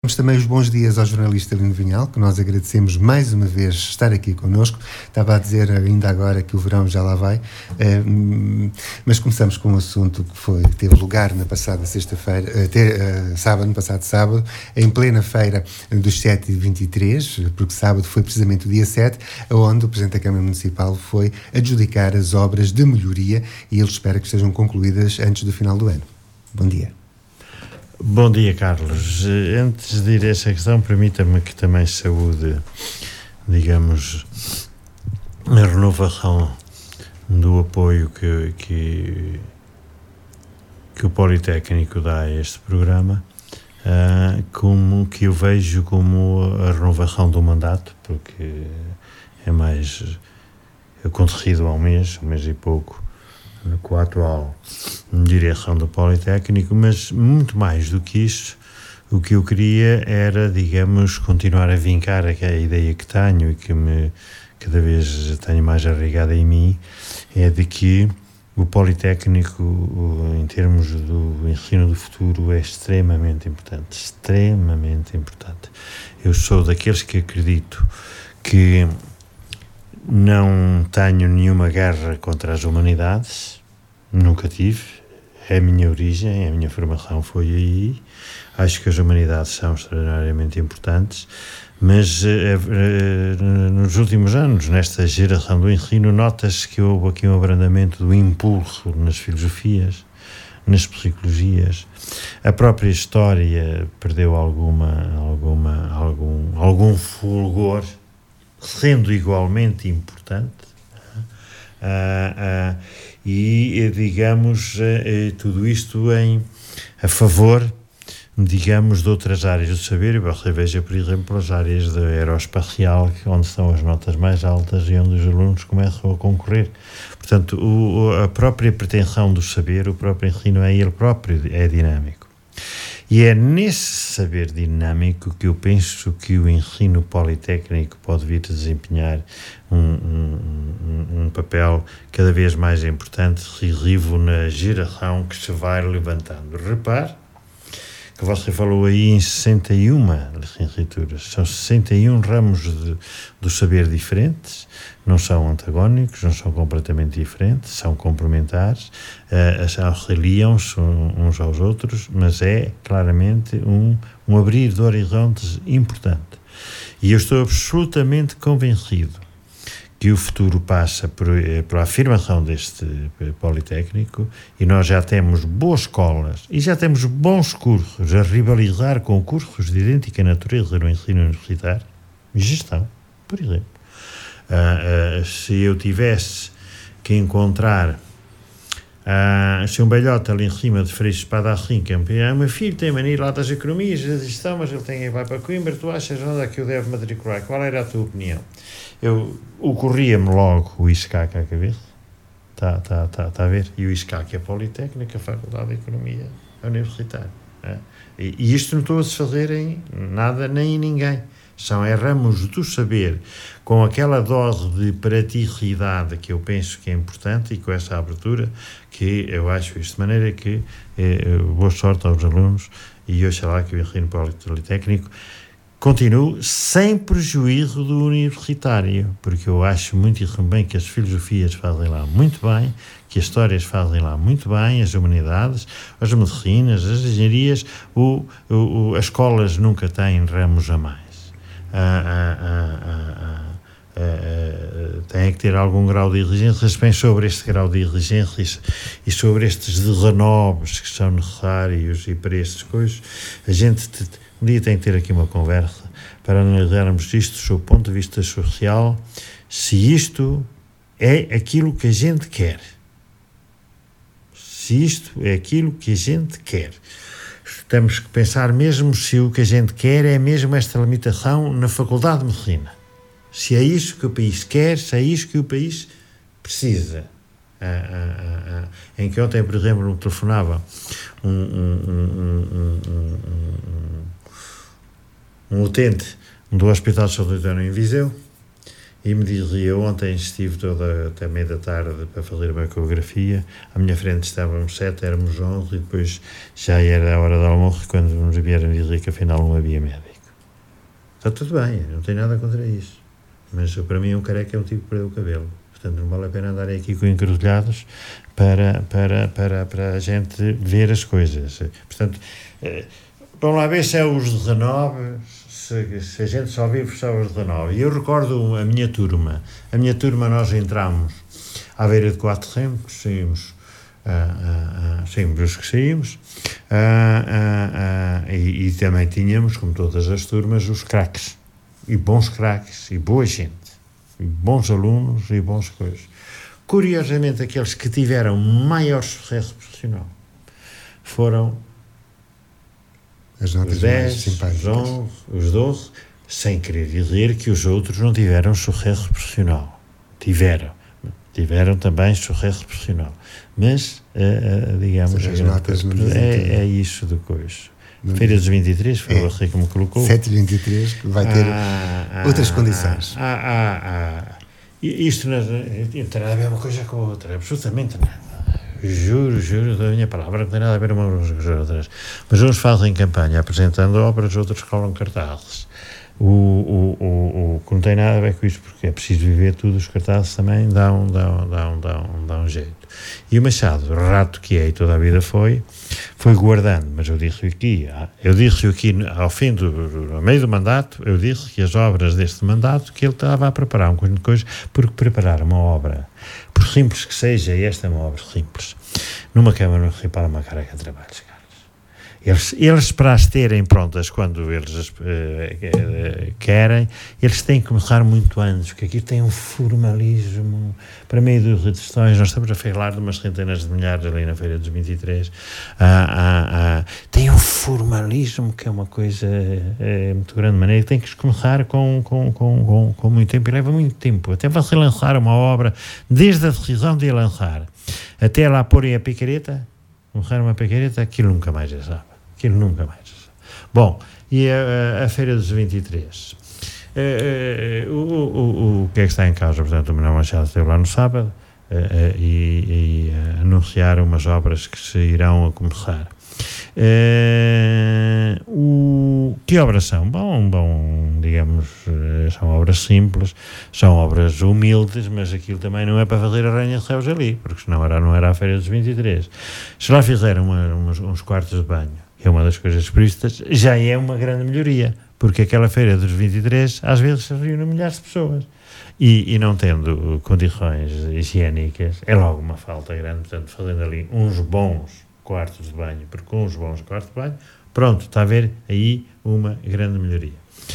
Damos também os bons dias ao jornalista Lino Vinhal, que nós agradecemos mais uma vez estar aqui connosco. Estava a dizer ainda agora que o verão já lá vai, mas começamos com um assunto que teve lugar na passada sexta-feira, no passado sábado, em plena feira dos 7h23, porque sábado foi precisamente o dia 7, onde o Presidente da Câmara Municipal foi adjudicar as obras de melhoria e ele espera que estejam concluídas antes do final do ano. Bom dia. Bom dia, Carlos. Antes de ir a essa questão, permita-me que também saúde, digamos, a renovação do apoio que o Politécnico dá a este programa, como que eu vejo como a renovação do mandato, porque é mais acontecido há um mês e pouco, com a atual direção do Politécnico, mas muito mais do que isso, o que eu queria era, digamos, continuar a vincar aquela ideia que tenho e que cada vez tenho mais arraigada em mim, é de que o Politécnico, em termos do ensino do futuro, é extremamente importante. Eu sou daqueles que acredito que não tenho nenhuma guerra contra as humanidades, nunca tive, é a minha origem, a minha formação foi aí. Acho que as humanidades são extraordinariamente importantes, mas nos últimos anos, nesta geração do ensino, nota-se que houve aqui um abrandamento do impulso nas filosofias, nas psicologias. A própria história perdeu algum fulgor, sendo igualmente importante, e digamos tudo isto a favor, digamos, de outras áreas do saber. E você veja, por exemplo, as áreas da aeroespacial, onde estão as notas mais altas e onde os alunos começam a concorrer. Portanto, a própria pretensão do saber, o próprio ensino ele próprio é dinâmico. E é nesse saber dinâmico que eu penso que o ensino politécnico pode vir a desempenhar um papel cada vez mais importante, decisivo na geração que se vai levantando. Repare que você falou aí em 61 licenciaturas, são 61 ramos do saber diferentes, não são antagónicos, não são completamente diferentes, são complementares, auxiliam-se uns aos outros, mas é claramente um abrir de horizontes importante. E eu estou absolutamente convencido que o futuro passa pela afirmação deste Politécnico, e nós já temos boas escolas e já temos bons cursos a rivalizar com cursos de idêntica natureza no ensino universitário, gestão, por exemplo. Se eu tivesse que encontrar se um velhote ali em cima de Freixo Espada assim, que é meu filho, tem mania lá das economias, da gestão, mas ele vai para Coimbra, tu achas onde é que eu devo matricular? Qual era a tua opinião? Ocorria-me logo o ISCAC à cabeça, está a ver? E o ISCAC é a Politécnica, a Faculdade de Economia Universitária. E isto não estou a desfazer em nada nem em ninguém. São ramos do saber com aquela dose de praticidade que eu penso que é importante, e com essa abertura que eu acho isto, de maneira que boa sorte aos alunos, e oxalá que o ensino politécnico continue sem prejuízo do universitário, porque eu acho muito bem que as filosofias fazem lá muito bem, que as histórias fazem lá muito bem, as humanidades, as medicinas, as engenharias, as escolas nunca têm ramos a mais. Tem que ter algum grau de exigência. Bem, sobre este grau de exigência e sobre estes 19 que são necessários, e para estas coisas a gente um dia tem que ter aqui uma conversa para analisarmos isto sob o ponto de vista social, se isto é aquilo que a gente quer, temos que pensar mesmo se o que a gente quer é mesmo esta limitação na Faculdade de Medicina. Se é isso que o país quer, se é isso que o país precisa. Em que ontem, por exemplo, me telefonava um utente do Hospital de São Leitão em Viseu, e me dizia, ontem estive até meia da tarde para fazer uma ecografia, à minha frente estávamos 7, éramos 11, e depois já era a hora do almoço, quando nos vieram dizer que afinal não havia médico. Está tudo bem, não tenho nada contra isso, mas para mim um careca é um tipo que perdeu o cabelo, portanto não vale a pena andar aqui com encruzilhados para a gente ver as coisas. Portanto, vamos lá ver se é os 19, se a gente só vive só os 19. E eu recordo a minha turma, nós entramos à beira de 400, saímos os que saímos, e também tínhamos, como todas as turmas, os craques, e bons craques, e boa gente, e bons alunos, e bons coisas. Curiosamente, aqueles que tiveram maior sucesso profissional foram as notas os 10, mais simpáticas, os 11, os 12, sem querer dizer que os outros não tiveram sucesso profissional. Tiveram também sucesso profissional. Mas, digamos, as notas é isso de coisa. Feira dos 23, foi você que me colocou. 7/23, que vai ter outras condições. Isto não tem nada a ver uma coisa com a outra, absolutamente nada. Juro da minha palavra, não tem nada a ver uma coisa com as outras. Mas uns fazem campanha apresentando obras, outros colam cartazes. O que não tem nada a ver com isto, porque é preciso viver tudo, os cartazes também dá um jeito. E o Machado, rato que é e toda a vida foi guardando, mas eu disse aqui ao fim no meio do mandato, eu disse que as obras deste mandato, que ele estava a preparar um conjunto de coisas, porque preparar uma obra, por simples que seja, e esta é uma obra simples, numa Câmara não se repara uma carga de trabalhos, Carlos. Eles para as terem prontas quando eles querem, eles têm que começar muito antes, porque aqui tem um formalismo para meio das reduções. Nós estamos a falar de umas centenas de milhares ali na Feira dos 23. Tem um formalismo que é uma coisa muito grande, de maneira que tem que começar com muito tempo, e leva muito tempo, até você lançar uma obra, desde a decisão de a lançar até lá porem a picareta, começar uma picareta, aquilo nunca mais é sábado. Bom, e a Feira dos 23. O que é que está em causa? Portanto, o Manuel Machado esteve lá no sábado e anunciaram umas obras que se irão a começar. Que obras são? Bom, digamos, são obras simples, são obras humildes, mas aquilo também não é para fazer arranha-céus ali, porque senão não era a Feira dos 23. Se lá fizeram uns quartos de banho, que é uma das coisas previstas, já é uma grande melhoria, porque aquela Feira dos 23 às vezes se reúnem milhares de pessoas e não tendo condições higiênicas é logo uma falta grande. Portanto, fazendo ali uns bons quartos de banho, porque com uns bons quartos de banho, pronto, está a ver aí uma grande melhoria.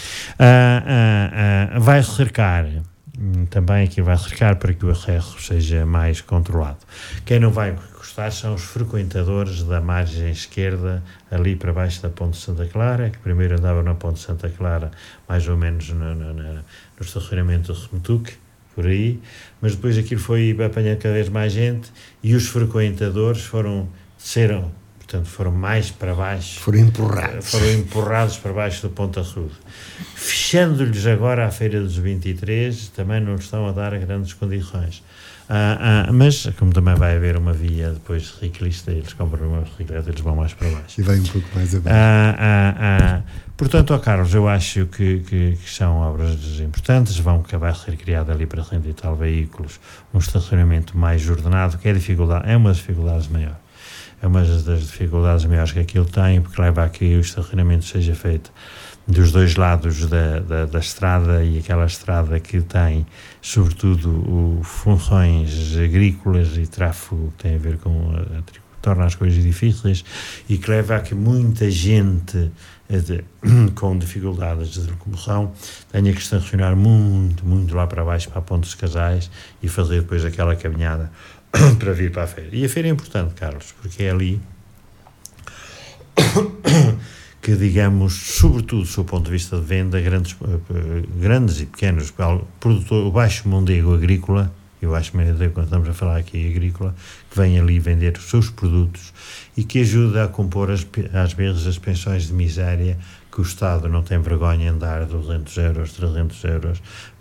Vai cercar também, aqui vai cercar para que o acesso seja mais controlado. Quem não vai gostar são os frequentadores da margem esquerda, ali para baixo da Ponte Santa Clara, que primeiro andava na Ponte Santa Clara, mais ou menos no estacionamento do Remetuque, por aí, mas depois aquilo foi apanhando cada vez mais gente e os frequentadores foram mais para baixo. Foram empurrados para baixo do Ponta Rude. Fechando-lhes agora a Feira dos 23, também não estão a dar grandes condições. Mas, como também vai haver uma via depois ciclista, eles compram uma bicicleta, eles vão mais para baixo. E vai um pouco mais abaixo. Portanto, Carlos, eu acho que são obras importantes, vão acabar de ser criado ali para 100 e tal veículos, um estacionamento mais ordenado, que é uma das dificuldades maiores. É uma das dificuldades maiores que aquilo tem, porque leva a que o estacionamento seja feito dos dois lados da estrada, e aquela estrada que tem, sobretudo, funções agrícolas e tráfego que tem a ver com torna as coisas difíceis, e que leva a que muita gente com dificuldades de locomoção tenha que estacionar muito lá para baixo, para a Ponte dos Casais, e fazer depois aquela caminhada para vir para a feira. E a feira é importante, Carlos, porque é ali que, digamos, sobretudo do seu ponto de vista de venda, grandes e pequenos produtores, o Baixo Mondego Agrícola, e o Baixo Mondego, quando estamos a falar aqui agrícola, que vem ali vender os seus produtos e que ajuda a compor às vezes as pensões de miséria que o Estado não tem vergonha em dar 200 euros, 300 euros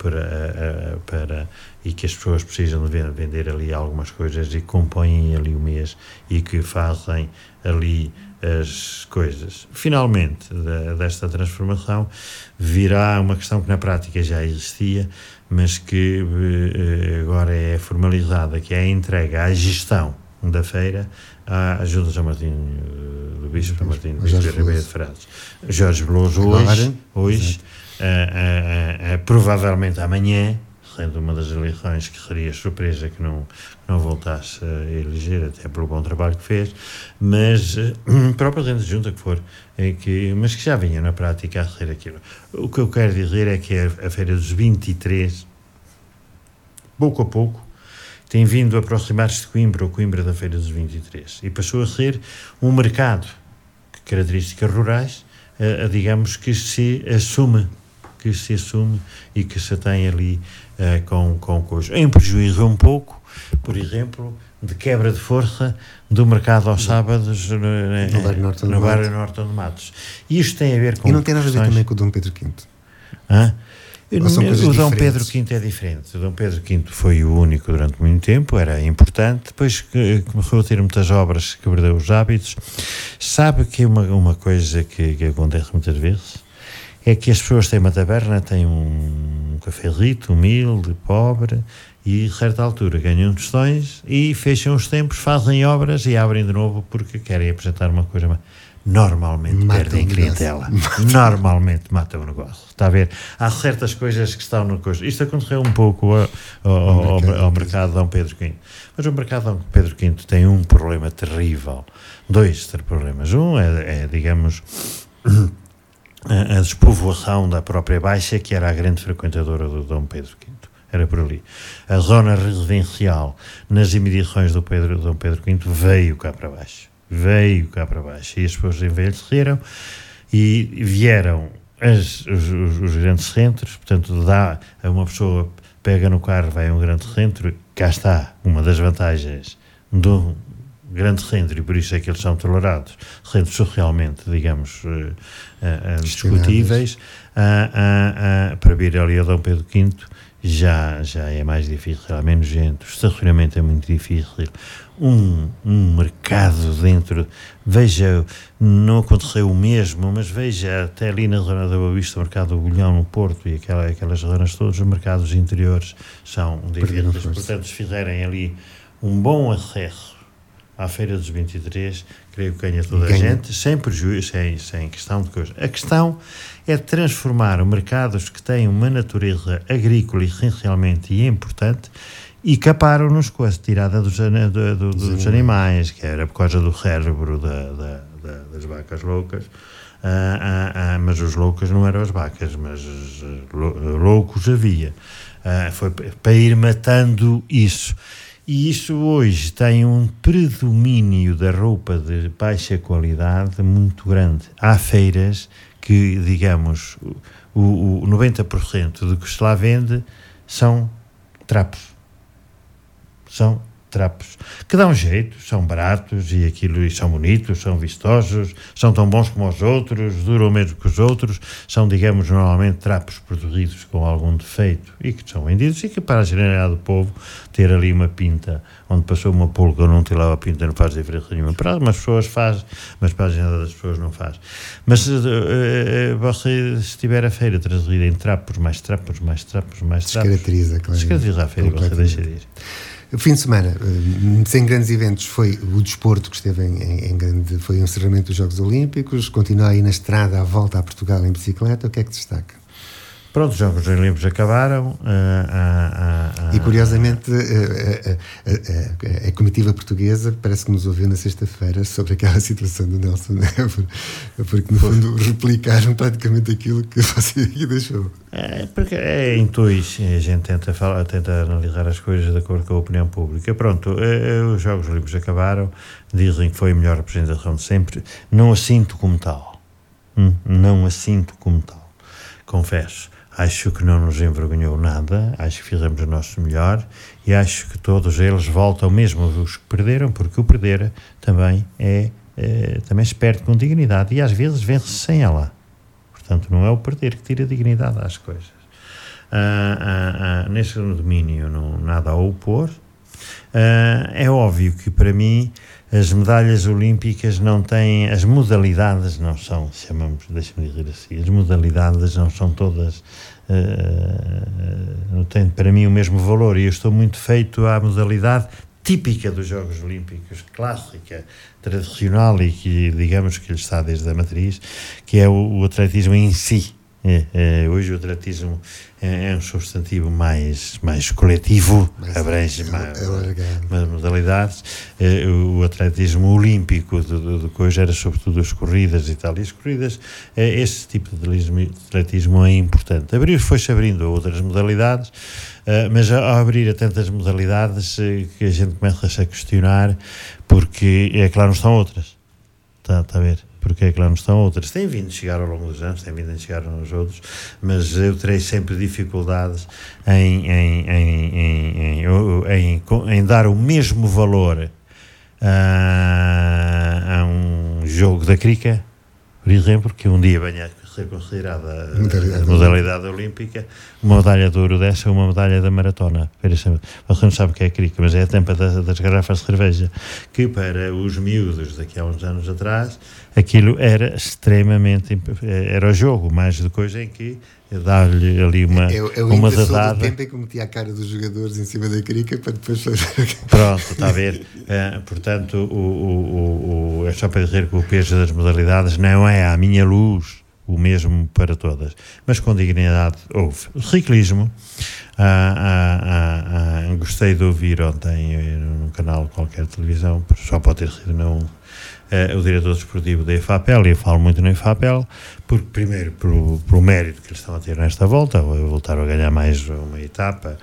e que as pessoas precisam de vender ali algumas coisas e compõem ali o mês e que fazem ali as coisas. Finalmente, desta transformação, virá uma questão que na prática já existia, mas que agora é formalizada, que é a entrega à gestão da feira à Junta São Martinho do Bispo, São Martinho do Bispo de Ribeira de Frades. Jorge Veloso hoje provavelmente amanhã, sendo uma das eleições que seria surpresa que não voltasse a eleger, até pelo bom trabalho que fez, mas para o Presidente da Junta que for, mas que já vinha na prática a ser aquilo. O que eu quero dizer é que a Feira dos 23, pouco a pouco, tem vindo a aproximar-se de Coimbra, ou Coimbra da Feira dos 23, e passou a ser um mercado de características rurais, digamos, que se assume e que se tem ali com coisa. Em prejuízo um pouco, por exemplo, de quebra de força do mercado aos sábados no bairro Norte de Matos. E isto tem a ver com... E não tem nada a ver também com o Dom Pedro V? O Dom Pedro V é diferente. O Dom Pedro V foi o único durante muito tempo, era importante, depois começou a ter muitas obras que perdeu os hábitos. Sabe que uma coisa que acontece muitas vezes é que as pessoas têm uma taberna, têm um cafezito humilde, pobre, e a certa altura ganham tostões e fecham os tempos, fazem obras e abrem de novo porque querem apresentar uma coisa mais. Normalmente perdem clientela. Normalmente matam o negócio. Está a ver? Há certas coisas que estão no coisa. Isto aconteceu um pouco ao mercado de Dom Pedro V. Mas o mercado de Dom Pedro V tem um problema terrível. Dois problemas. Um é digamos, a despovoação da própria Baixa, que era a grande frequentadora do Dom Pedro V. Era por ali. A zona residencial nas imediações do Dom Pedro V veio cá para baixo. E as pessoas envelheceram e vieram os grandes centros, portanto dá a uma pessoa, pega no carro, vai a um grande centro, cá está uma das vantagens do grande centro, e por isso é que eles são tolerados, centros socialmente, digamos, discutíveis, para vir ali a Dom Pedro V já é mais difícil, há menos gente, o estacionamento é muito difícil, um mercado dentro, veja, não aconteceu o mesmo, mas veja até ali na zona da Boa Vista, o mercado do Bolhão no Porto e aquelas zonas todas, os mercados interiores são difíceis, portanto se fizerem ali um bom acesso à Feira dos 23, creio que ganha toda a gente, sem prejuízo, sem questão de coisa. A questão é transformar mercados que têm uma natureza agrícola essencialmente e importante e caparam-nos com a tirada dos animais, que era por causa do cérebro das vacas loucas, mas os loucos não eram as vacas, mas loucos havia. Foi para ir matando isso. E isso hoje tem um predomínio da roupa de baixa qualidade muito grande. Há feiras que, digamos, o 90% do que se lá vende são trapos. São trapos que dão jeito, são baratos e são bonitos, são vistosos, são tão bons como os outros, duram mesmo que os outros, são, digamos, normalmente trapos produzidos com algum defeito e que são vendidos e que para a generalidade do povo ter ali uma pinta onde passou uma pulga ou não ter lá a pinta não faz diferença nenhuma. Para algumas pessoas faz, mas para a generalidade das pessoas não faz. Mas você, se tiver a feira trazida em trapos, mais trapos, descaracteriza, claro. Descaracteriza a feira, você deixa de ir. O fim de semana, sem grandes eventos, foi o desporto que esteve em grande, foi o encerramento dos Jogos Olímpicos, continua aí na estrada à volta a Portugal em bicicleta, o que é que destaca? Pronto, os Jogos Olímpicos acabaram. E curiosamente a comitiva portuguesa parece que nos ouviu na sexta-feira sobre aquela situação do Nelson Évora, porque no fundo replicaram praticamente aquilo que você aqui deixou. Porque em dois a gente tenta analisar as coisas de acordo com a opinião pública. Pronto, os Jogos Olímpicos acabaram, dizem que foi a melhor representação de sempre. Não a sinto como tal. Confesso. Acho que não nos envergonhou nada, acho que fizemos o nosso melhor e acho que todos eles voltam, mesmo os que perderam, porque o perder também também se perde com dignidade e às vezes vence sem ela. Portanto, não é o perder que tira dignidade às coisas. Nesse domínio, não, nada a opor. É óbvio que, para mim, as medalhas olímpicas não têm, as modalidades não são, deixa-me dizer assim, as modalidades não são todas, não têm para mim o mesmo valor, e eu estou muito feito à modalidade típica dos Jogos Olímpicos, clássica, tradicional, e que, digamos, que lhe está desde a matriz, que é o atletismo em si. Hoje o atletismo é um substantivo mais coletivo, abrange mais modalidades. O atletismo olímpico de que hoje era sobretudo as corridas e tal, e as corridas, esse tipo de atletismo é importante. Foi-se abrindo a outras modalidades, mas ao abrir a tantas modalidades que a gente começa a questionar, porque é que lá não estão outras. Está a ver? Porque é que lá não estão outras? Têm vindo a chegar ao longo dos anos, têm vindo a chegar aos outros, mas eu terei sempre dificuldades em dar o mesmo valor a um jogo da crica, por exemplo, que um dia venha a ser considerada a modalidade olímpica, uma medalha de ouro dessa, uma medalha da maratona. Você não sabe o que é a crica, mas é a tampa das garrafas de cerveja, que para os miúdos daqui a uns anos atrás, aquilo era extremamente, era o jogo, mais de coisa em que dar-lhe ali uma dadada. Eu tempo em que metia a cara dos jogadores em cima da crica para depois fazer. Pronto, está a ver? Portanto, é só para dizer que o peso das modalidades não é à minha luz o mesmo para todas, mas com dignidade houve. O ciclismo, gostei de ouvir ontem num canal qualquer de televisão, só pode ter sido o diretor desportivo da IFAPEL, e eu falo muito na IFAPEL, porque primeiro pelo mérito que eles estão a ter nesta volta, voltaram a ganhar mais uma etapa,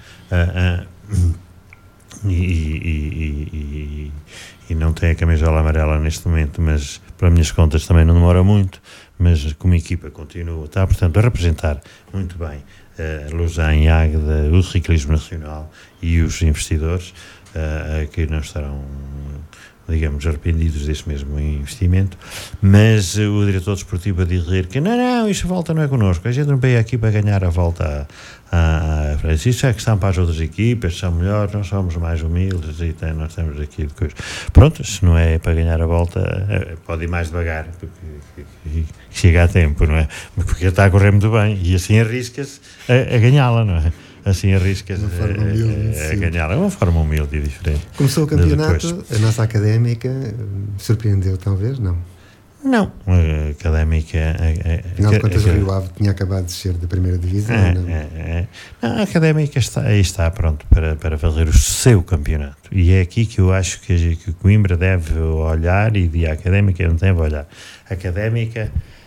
e não tem a camisola amarela neste momento, mas para as minhas contas também não demora muito, mas como equipa continua, está portanto a representar muito bem Lausanne, Águeda, o ciclismo nacional e os investidores que não estarão, digamos, arrependidos desse mesmo investimento, mas o diretor desportivo a dizer que não, isto a volta não é connosco, a gente não veio aqui para ganhar a volta à França, isso é questão para as outras equipas, são melhores, nós somos mais humildes e nós temos aqui de coisa. Pronto, se não é para ganhar a volta, pode ir mais devagar, porque chega a tempo, não é? Porque está a correr muito bem, e assim arrisca-se a ganhá-la, não é? Assim arriscas a ganhar. É uma forma humilde e diferente. Começou o campeonato, a nossa académica surpreendeu, talvez? Não, a académica... Afinal de contas, o Rio Ave tinha acabado de descer da primeira divisão. Não, a académica está pronto para fazer o seu campeonato. E é aqui que eu acho que Coimbra deve olhar, e a académica não deve olhar. A académica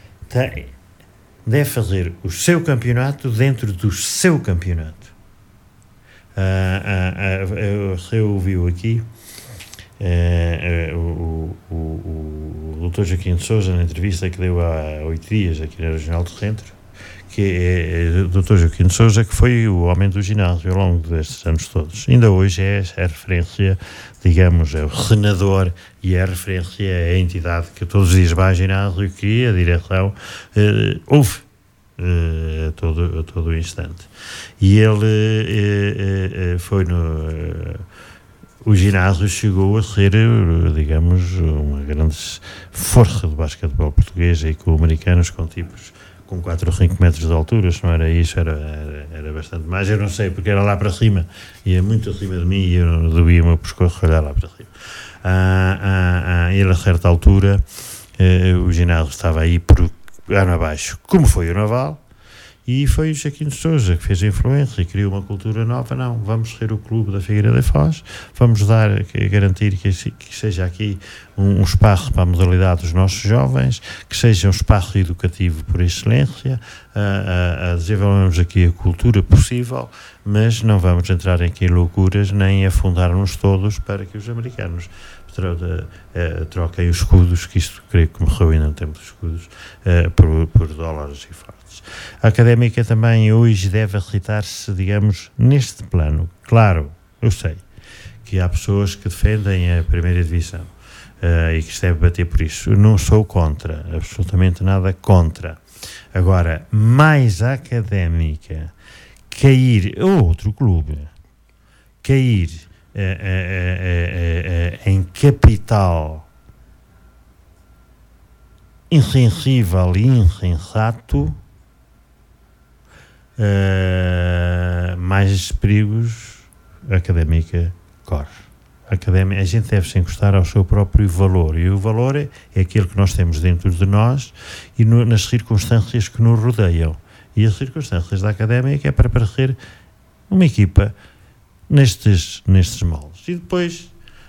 deve fazer o seu campeonato dentro do seu campeonato. Você ouviu aqui o Dr. Joaquim de Sousa, na entrevista que deu há 8 dias aqui na Regional do Centro, que é o Dr. Joaquim de Sousa, que foi o homem do ginásio ao longo destes anos todos. Ainda hoje é a referência, digamos, é o senador, e é a referência, é a entidade que todos os dias vai ao ginásio, que a direção ouve a todo o instante. E ele foi o ginásio chegou a ser, digamos, uma grande força do basquetebol português, e com americanos, com tipos com 4 ou 5 metros de altura, se não era isso, era bastante mais. Eu não sei, porque era lá para cima, ia muito acima de mim, e eu doía o meu pescoço olhar lá para cima. Ele, a certa altura, o ginásio estava aí por ano abaixo, como foi o Naval, e foi o Joaquim de Sousa que fez a influência e criou uma cultura nova. Não, vamos ser o clube da Figueira da Foz, vamos garantir que seja aqui um espaço para a modalidade dos nossos jovens, que seja um espaço educativo por excelência, desenvolvemos aqui a cultura possível, mas não vamos entrar aqui em loucuras, nem afundar-nos todos para que os americanos troquem os escudos, que isto creio que morreu ainda no tempo dos escudos, por dólares e fortes. A académica também hoje deve aceitar-se, digamos, neste plano. Claro, eu sei que há pessoas que defendem a primeira divisão e que se deve bater por isso. Eu não sou contra, absolutamente nada contra. Agora, mais a Académica cair, ou outro clube, cair em capital insensível e insensato, mais perigos a Académica corre. A gente deve se encostar ao seu próprio valor, e o valor é aquilo que nós temos dentro de nós e nas circunstâncias que nos rodeiam, e as circunstâncias da Académica é para parecer uma equipa nestes moldes. E depois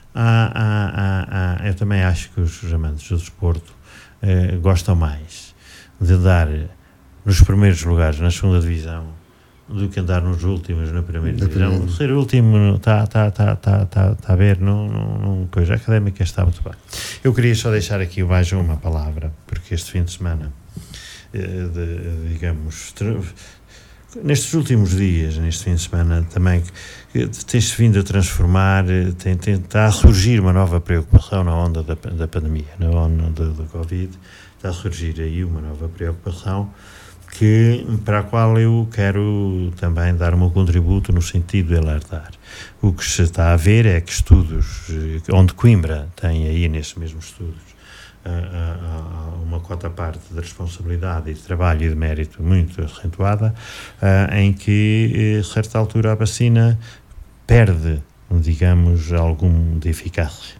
eu também acho que os amantes do desporto gostam mais de dar nos primeiros lugares na segunda divisão do que andar nos últimos na primeira divisão. Ser último está a ver, não coisa. A Académica está muito bem. Eu queria só deixar aqui mais uma palavra, porque este fim de semana, digamos, nestes últimos dias, neste fim de semana também, tem-se vindo a transformar, está a surgir uma nova preocupação na onda da pandemia, na onda da Covid, está a surgir aí uma nova preocupação para a qual eu quero também dar o meu contributo no sentido de alertar. O que se está a ver é que estudos, onde Coimbra tem aí nesses mesmos estudos uma cota parte de responsabilidade e de trabalho e de mérito muito acentuada, em que, a certa altura, a vacina perde, digamos, algum de eficácia.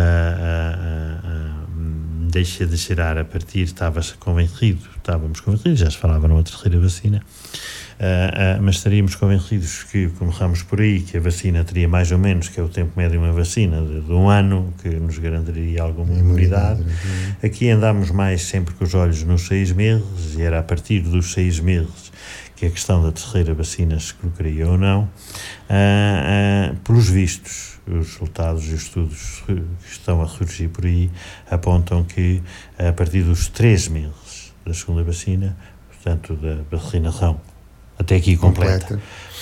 Deixa de cheirar a partir, estávamos convencidos, já se falava numa terceira vacina, mas estaríamos convencidos que, começamos por aí, que a vacina teria mais ou menos, que é o tempo médio de uma vacina, de um ano, que nos garantiria alguma imunidade. Aqui andámos mais sempre com os olhos nos 6 meses, e era a partir dos 6 meses que a questão da terceira vacina se colocaria ou não. Pelos vistos, os resultados e os estudos que estão a surgir por aí apontam que, a partir dos 3 meses da segunda vacina, portanto da vacinação até aqui completa,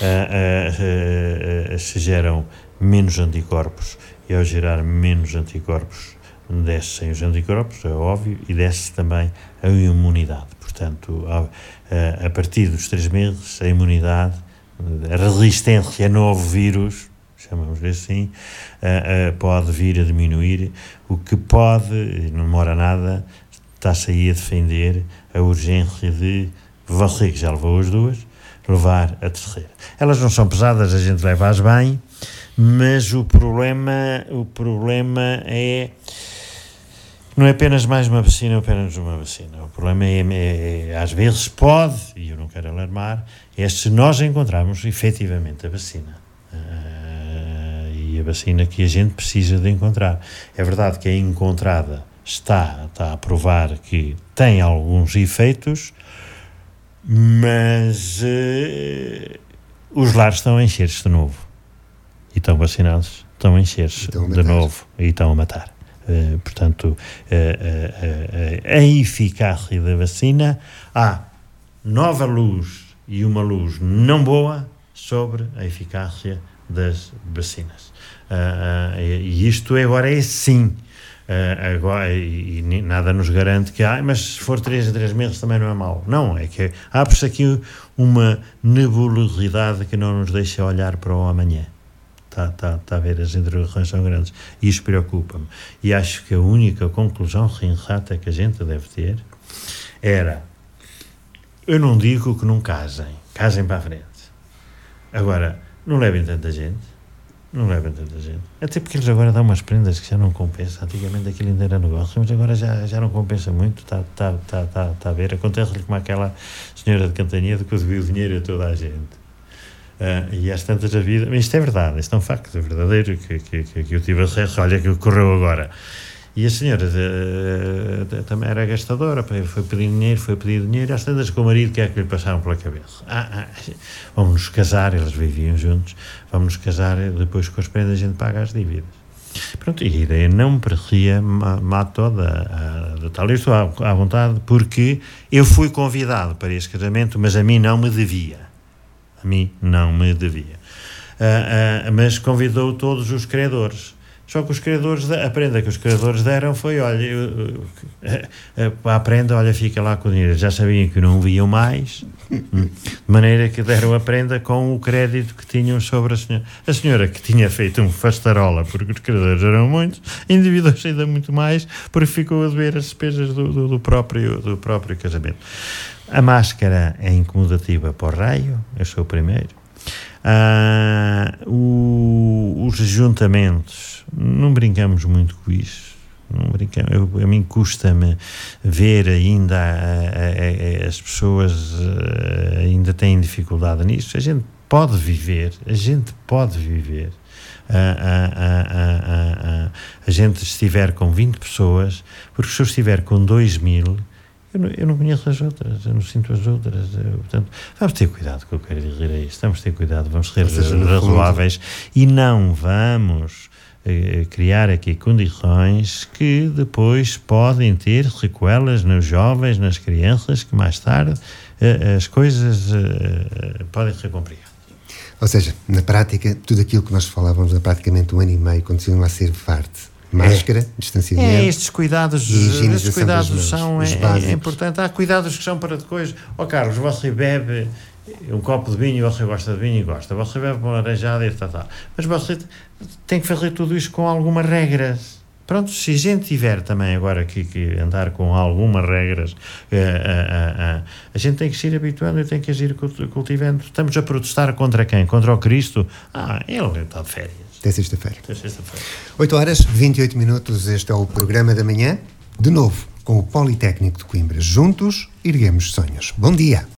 se geram menos anticorpos, e ao gerar menos anticorpos descem os anticorpos, é óbvio, e desce também a imunidade. Portanto, a partir dos 3 meses, a imunidade, a resistência a novo vírus, chamamos-lhe assim, pode vir a diminuir, o que pode, não demora nada, está-se aí a defender a urgência de você, que já levou as duas, levar a terceira. Elas não são pesadas, a gente leva-as bem, mas o problema é, não é apenas mais uma vacina ou apenas uma vacina. O problema é às vezes pode, e eu não quero alarmar, é se nós encontrarmos efetivamente a vacina. E a vacina que a gente precisa de encontrar. É verdade que a encontrada está a provar que tem alguns efeitos, mas os lares estão a encher-se de novo, e estão vacinados, estão a encher-se de novo e estão a matar. Portanto, a eficácia da vacina, há nova luz e uma luz não boa sobre a eficácia das vacinas. E isto agora é sim. Agora, e nada nos garante que mas se for 3 em 3 meses também não é mau. Não, é que abre-se aqui uma nebulosidade que não nos deixa olhar para o amanhã. Está a ver, as interrogações são grandes, e isso preocupa-me, e acho que a única conclusão sensata que a gente deve ter era, eu não digo que não casem para a frente, agora não levem tanta gente, até porque eles agora dão umas prendas que já não compensam. Antigamente aquilo ainda era negócio, mas agora já não compensa muito. Está a ver, acontece-lhe como aquela senhora de Cantanhede que devia o dinheiro a toda a gente. E às tantas da vida, mas isto é verdade, isto é um facto, é verdadeiro, que eu tive acesso, olha que ocorreu agora. E a senhora também era gastadora, foi pedir dinheiro, às tantas com o marido, que é que lhe passaram pela cabeça? Vamos-nos casar, eles viviam juntos, vamos-nos casar, depois com as prendas a gente paga as dívidas. Pronto, e a ideia não me parecia má toda, de tal. Eu estou à vontade, porque eu fui convidado para este casamento, mas a mim não me devia. Mas convidou todos os credores, Só que a prenda que os criadores deram foi, olha, a prenda, olha, fica lá com o dinheiro. Já sabiam que não viam mais, de maneira que deram a prenda com o crédito que tinham sobre a senhora. A senhora que tinha feito um fastarola, porque os criadores eram muitos, endividou-se ainda muito mais, porque ficou a dever as despesas do próprio casamento. A máscara é incomodativa para o raio, eu sou o primeiro. Os ajuntamentos, não brincamos muito com isso. Não brincamos. A mim custa-me ver ainda as pessoas ainda têm dificuldade nisso. A gente pode viver. A gente se estiver com 20 pessoas, porque se eu estiver com 2.000, eu não conheço as outras, eu não sinto as outras, portanto, vamos ter cuidado, que eu quero dizer é isso, vamos ter cuidado, vamos ser razoáveis e não vamos criar aqui condições que depois podem ter sequelas nos jovens, nas crianças, que mais tarde as coisas podem ser compreendidas. Ou seja, na prática, tudo aquilo que nós falávamos há praticamente 1 ano e meio continua a ser parte. Máscara, distanciamento. Estes cuidados são importantes. Há cuidados que são para depois. Carlos, você bebe um copo de vinho, você gosta de vinho e gosta. Você bebe uma laranjada e tal. Mas você tem que fazer tudo isto com algumas regras. Pronto, se a gente tiver também agora que andar com algumas regras, a gente tem que se ir habituando e tem que agir cultivando. Estamos a protestar contra quem? Contra o Cristo? Ele está de férias. Até sexta-feira. 8h28, este é o programa da manhã, de novo, com o Politécnico de Coimbra. Juntos, erguemos sonhos. Bom dia.